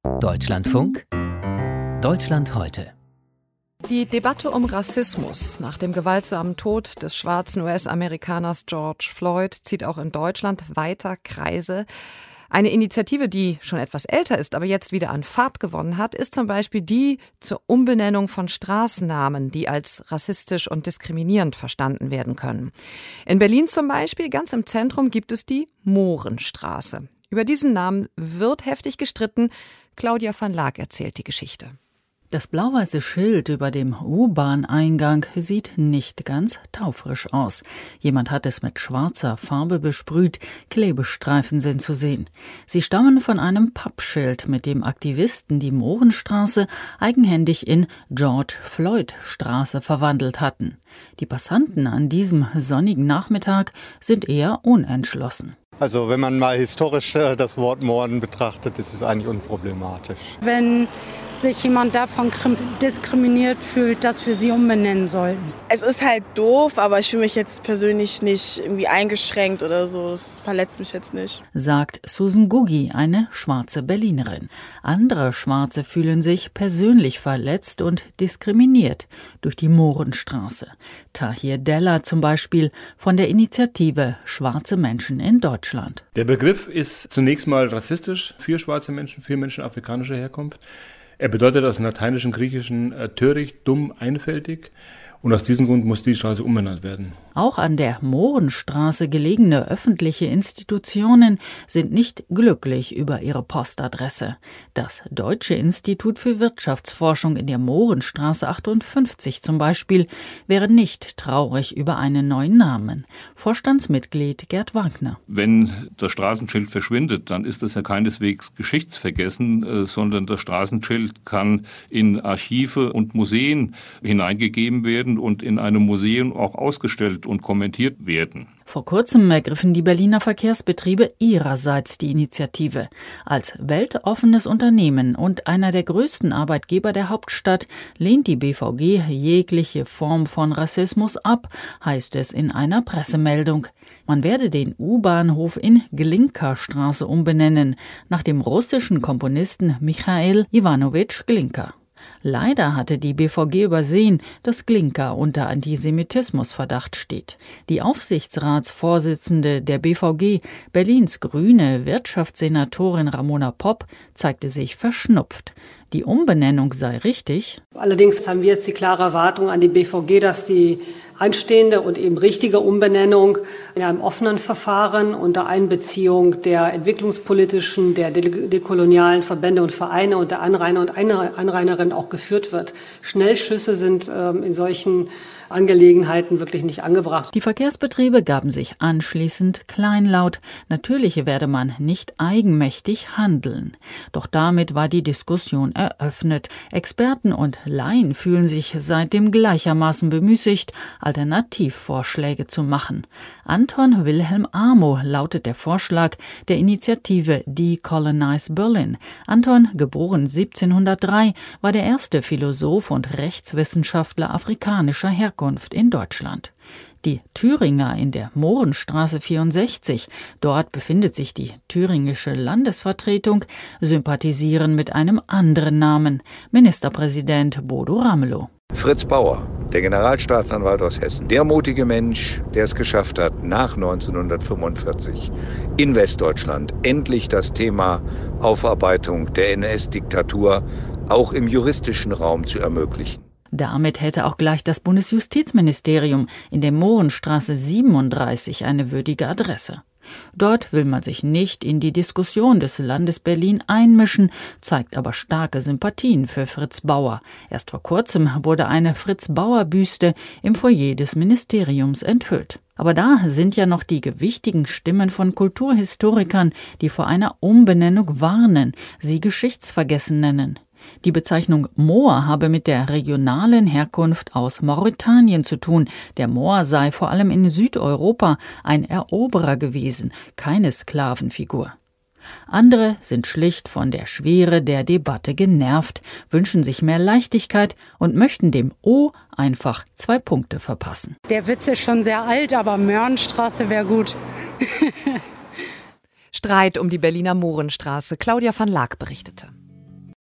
Deutschlandfunk, Deutschland heute. Die Debatte um Rassismus nach dem gewaltsamen Tod des schwarzen US-Amerikaners George Floyd zieht auch in Deutschland weiter Kreise. Eine Initiative, die schon etwas älter ist, aber jetzt wieder an Fahrt gewonnen hat, ist zum Beispiel die zur Umbenennung von Straßennamen, die als rassistisch und diskriminierend verstanden werden können. In Berlin zum Beispiel, ganz im Zentrum, gibt es die Mohrenstraße. Über diesen Namen wird heftig gestritten. Claudia van Laak erzählt die Geschichte. Das blau-weiße Schild über dem U-Bahn-Eingang sieht nicht ganz taufrisch aus. Jemand hat es mit schwarzer Farbe besprüht, Klebestreifen sind zu sehen. Sie stammen von einem Pappschild, mit dem Aktivisten die Mohrenstraße eigenhändig in George Floyd Straße verwandelt hatten. Die Passanten an diesem sonnigen Nachmittag sind eher unentschlossen. Also wenn man mal historisch das Wort Morden betrachtet, ist es eigentlich unproblematisch. Wenn sich jemand davon diskriminiert fühlt, dass wir sie umbenennen sollten. Es ist halt doof, aber ich fühle mich jetzt persönlich nicht irgendwie eingeschränkt oder so. Das verletzt mich jetzt nicht. Sagt Susan Guggi, eine schwarze Berlinerin. Andere Schwarze fühlen sich persönlich verletzt und diskriminiert durch die Mohrenstraße. Tahir Della zum Beispiel von der Initiative Schwarze Menschen in Deutschland. Der Begriff ist zunächst mal rassistisch für schwarze Menschen, für Menschen afrikanischer Herkunft. Er bedeutet aus dem lateinischen, griechischen töricht, dumm, einfältig. Und aus diesem Grund muss die Straße umbenannt werden. Auch an der Mohrenstraße gelegene öffentliche Institutionen sind nicht glücklich über ihre Postadresse. Das Deutsche Institut für Wirtschaftsforschung in der Mohrenstraße 58 zum Beispiel wäre nicht traurig über einen neuen Namen. Vorstandsmitglied Gerd Wagner. Wenn das Straßenschild verschwindet, dann ist das ja keineswegs geschichtsvergessen, sondern das Straßenschild kann in Archive und Museen hineingegeben werden und in einem Museum auch ausgestellt und kommentiert werden. Vor kurzem ergriffen die Berliner Verkehrsbetriebe ihrerseits die Initiative. Als weltoffenes Unternehmen und einer der größten Arbeitgeber der Hauptstadt lehnt die BVG jegliche Form von Rassismus ab, heißt es in einer Pressemeldung. Man werde den U-Bahnhof in Glinka-Straße umbenennen, nach dem russischen Komponisten Michail Iwanowitsch Glinka. Leider hatte die BVG übersehen, dass Glinka unter Antisemitismusverdacht steht. Die Aufsichtsratsvorsitzende der BVG, Berlins grüne Wirtschaftssenatorin Ramona Popp, zeigte sich verschnupft. Die Umbenennung sei richtig. Allerdings haben wir jetzt die klare Erwartung an die BVG, dass die anstehende und eben richtige Umbenennung in einem offenen Verfahren unter Einbeziehung der entwicklungspolitischen, der dekolonialen Verbände und Vereine und der Anrainer und Anrainerinnen auch geführt wird. Schnellschüsse sind in solchen Angelegenheiten wirklich nicht angebracht. Die Verkehrsbetriebe gaben sich anschließend kleinlaut. Natürlich werde man nicht eigenmächtig handeln. Doch damit war die Diskussion eröffnet. Experten und Laien fühlen sich seitdem gleichermaßen bemüßigt, Alternativvorschläge zu machen. Anton Wilhelm Amo lautet der Vorschlag der Initiative Decolonize Berlin. Anton, geboren 1703, war der erste Philosoph und Rechtswissenschaftler afrikanischer Herkunft in Deutschland. Die Thüringer in der Mohrenstraße 64, dort befindet sich die thüringische Landesvertretung, sympathisieren mit einem anderen Namen, Ministerpräsident Bodo Ramelow. Fritz Bauer, der Generalstaatsanwalt aus Hessen, der mutige Mensch, der es geschafft hat, nach 1945 in Westdeutschland endlich das Thema Aufarbeitung der NS-Diktatur auch im juristischen Raum zu ermöglichen. Damit hätte auch gleich das Bundesjustizministerium in der Mohrenstraße 37 eine würdige Adresse. Dort will man sich nicht in die Diskussion des Landes Berlin einmischen, zeigt aber starke Sympathien für Fritz Bauer. Erst vor kurzem wurde eine Fritz-Bauer-Büste im Foyer des Ministeriums enthüllt. Aber da sind ja noch die gewichtigen Stimmen von Kulturhistorikern, die vor einer Umbenennung warnen, sie geschichtsvergessen nennen. Die Bezeichnung Moor habe mit der regionalen Herkunft aus Mauretanien zu tun. Der Moor sei vor allem in Südeuropa ein Eroberer gewesen, keine Sklavenfigur. Andere sind schlicht von der Schwere der Debatte genervt, wünschen sich mehr Leichtigkeit und möchten dem O einfach 2 Punkte verpassen. Der Witz ist schon sehr alt, aber Mörnstraße wäre gut. Streit um die Berliner Mohrenstraße. Claudia van Laak berichtete.